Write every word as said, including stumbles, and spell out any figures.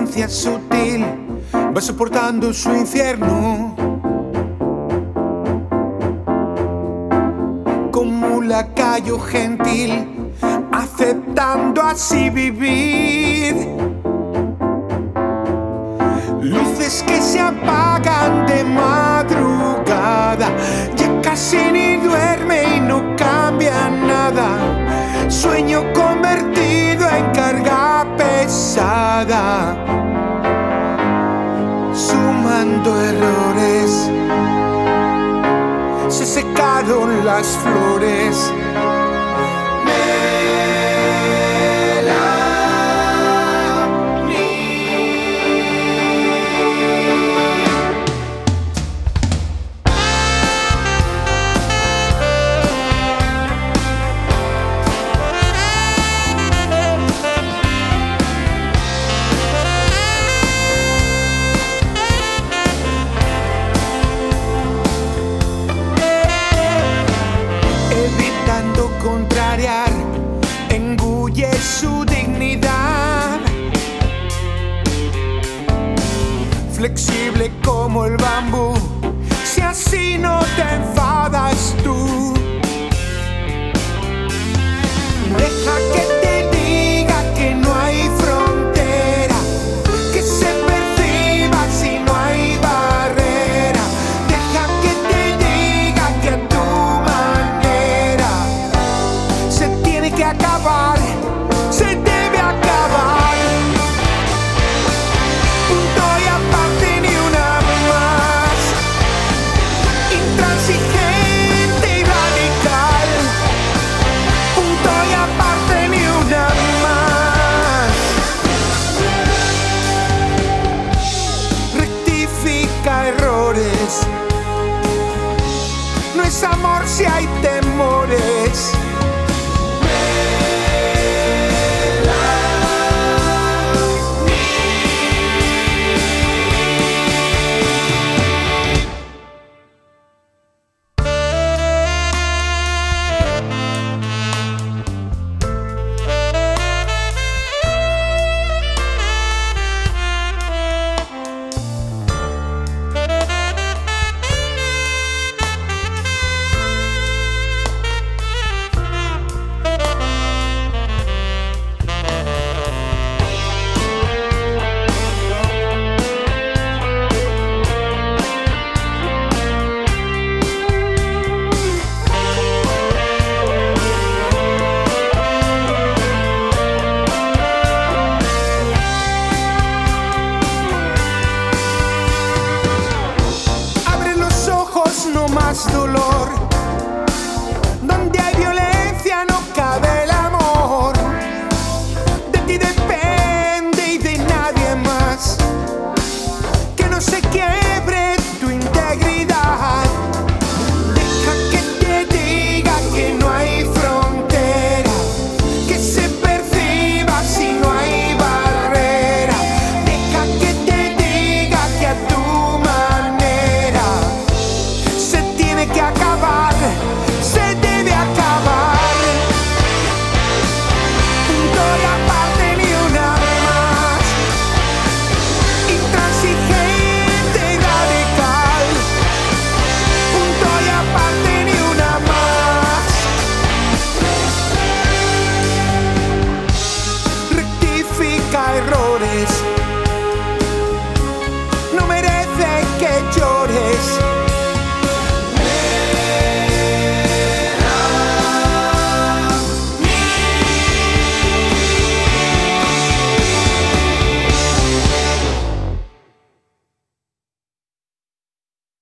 paciencia sutil va soportando su infierno. Como un lacayo gentil, aceptando así vivir. Luces que se apagan de madrugada, ya casi ni duerme y no cambia nada. Sueño convertido en carga pesada, sumando errores. Se secaron las flores. Contrariar, engulle su dignidad. Flexible como el bambú, si así no te enfadas tú. Deja que te diga que no hay frontera, que se perciba si no hay barrera. Deja que te diga que a tu manera se tiene que acabar, se debe acabar. Punto y aparte, ni una más. Intransigente y radical. Punto y aparte, ni una más. Rectifica errores. No es amor si hay temores. No más dolor,